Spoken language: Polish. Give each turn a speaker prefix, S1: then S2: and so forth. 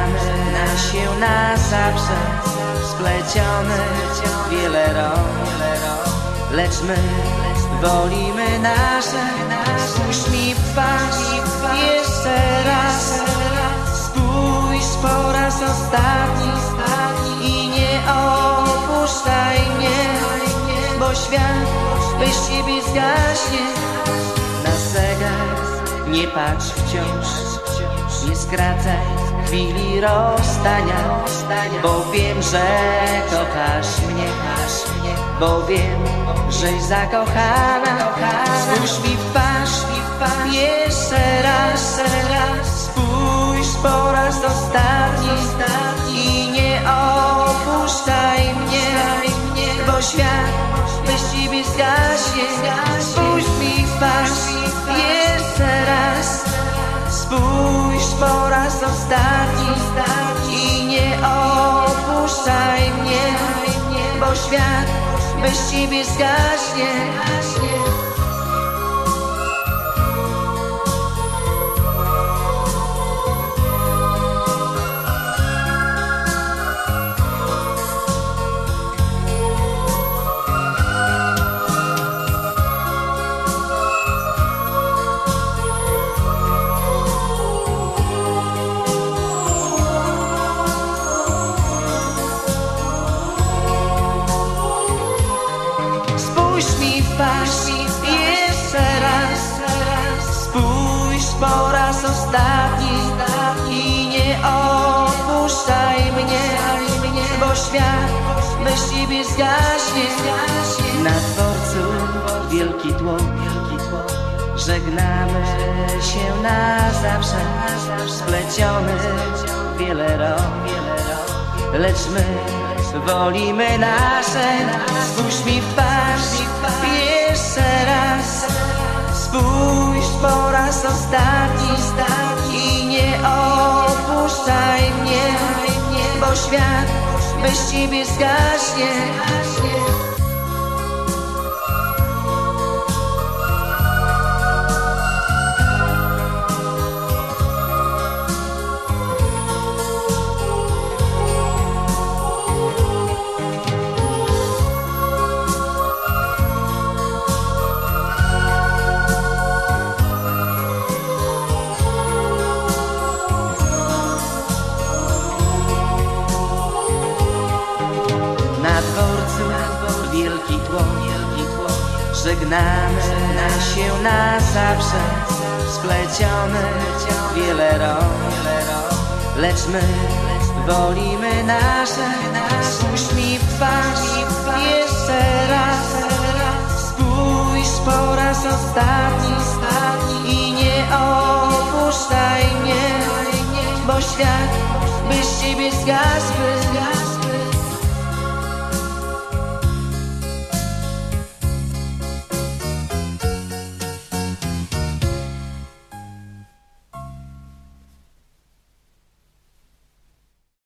S1: Żegnamy się na zawsze, splecione wiele rąk, lecz my wolimy nasze. Spójrz mi w twarz jeszcze raz, spójrz po raz ostatni i nie opuszczaj mnie, bo świat bez ciebie zgaśnie. Na zegar nie patrz wciąż, nie skracaj chwili rozstania, bo wiem, że kochasz mnie, bo wiem, żeś zakochana. Spójrz mi w twarz jeszcze raz, spójrz po raz ostatni i nie opuszczaj mnie, bo świat bez ciebie zgaśnie. Spójrz mi w twarz jeszcze raz, spójrz po raz ostatni i nie opuszczaj mnie, bo świat bez ciebie zgaśnie. Spójrz mi w twarz jeszcze raz, spójrz po raz ostatni i nie opuszczaj mnie, bo świat bez ciebie zgaśnie. Na dworcu wielki tłok, żegnamy się na zawsze, splecione wiele rąk, lecz my wolimy nasze. Spójrz mi w twarz jeszcze raz, spójrz po raz ostatni i nie opuszczaj mnie, bo świat bez ciebie zgaśnie. Na dworcu wielki tłok, żegnamy się na zawsze, splecione wiele rąk, lecz my wolimy nasze. Spójrz mi w twarz jeszcze raz, spójrz po raz ostatni i nie opuszczaj mnie, bo świat bez ciebie zgasły.